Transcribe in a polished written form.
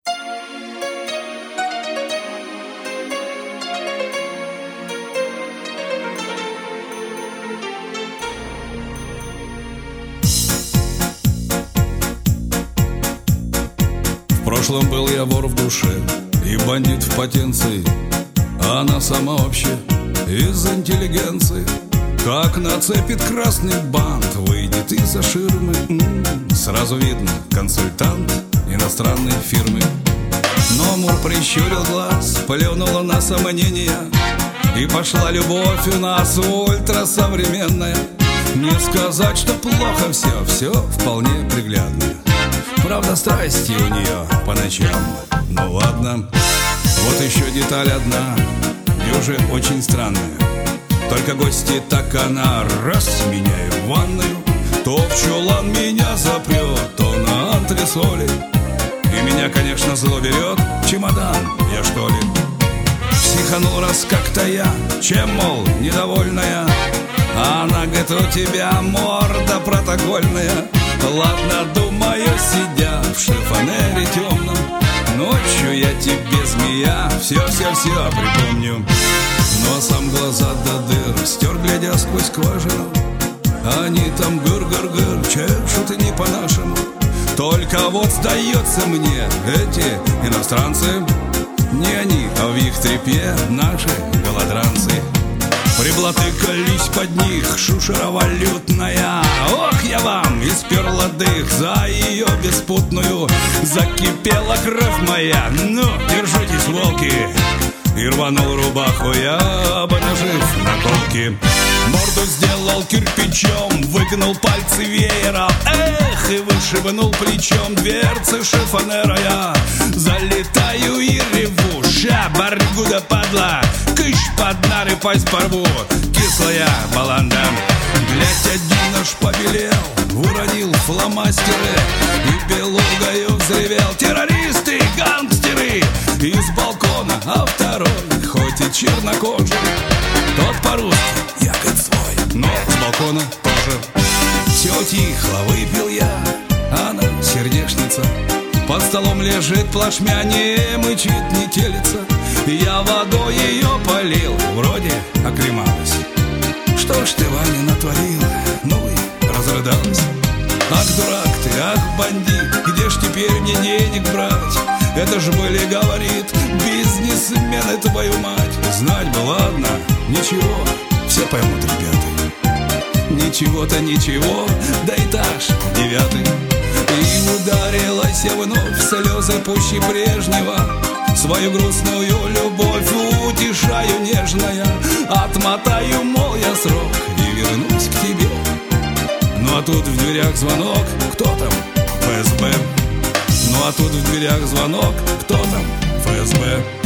В прошлом был я вор в душе и бандит в потенции, а она сама вообще из интеллигенции. Как нацепит красный бант, выйдет из-за ширмы, сразу видно, консультант иностранной фирмы. Но Мур прищурил глаз, плюнула на сомнения, и пошла любовь у нас ультрасовременная. Не сказать, что плохо все вполне приглядно. Правда, страсти у нее по ночам, ну ладно. Вот еще деталь одна, и уже очень странная. Только гости, так она раз меня и в ванную, то в чулан меня запрет, то на антресоли. И меня, конечно, зло берет, чемодан я что ли. Психанул раз как-то я, чем, мол, недовольная. А она говорит, у тебя морда протокольная. Ладно, думаю, сидя в шифонере темном, ночью я тебе, змея, все припомню. Ну а сам глаза до дыр стер, глядя сквозь скважину. Они там гыр-гыр-гыр чешут и не по-нашему. Только вот сдается мне, эти иностранцы не они, а в их трепе наши голодранцы. Приблатыкались под них, шушера валютная. Ох, я вам исперла дых за ее беспутную. Закипела кровь моя, ну, держитесь, волки. И рванул рубаху я, обнажив наколки. Морду сделал кирпичом, выгнул пальцы веером. Эх, и вышибнул плечом дверцы шифонера я. Залетаю и реву, ща, баргуда падла, кыш под нары пасть порву, кислая баланда. Глядь, один наш побелел, уронил фломастеры и белугою взревел: террористы, гангстеры! Из балкона, а второй, хоть и чернокожий, тот по-русски, я как свой, но с балкона тоже. Все тихо, выпил я, она сердечница. Под столом лежит плашмя, не мычит, не телится. Я водой ее полил, вроде оклемалась. Что ж ты, Ваня, натворила? Ну и разрыдалась. Ах, дурак ты, ах, бандит, где ж теперь мне денег брать? Это ж были, говорит, бизнесмены, твою мать. Знать бы, ладно, ничего, все поймут ребята. Ничего-то ничего, да этаж 9. И ударилась я вновь в слезы пуще прежнего. Свою грустную любовь утешаю нежная. Отмотаю, мол, я срок и вернусь к тебе. Ну а тут в дверях звонок, кто там? ФСБ. Ну а тут в дверях звонок, кто там? ФСБ.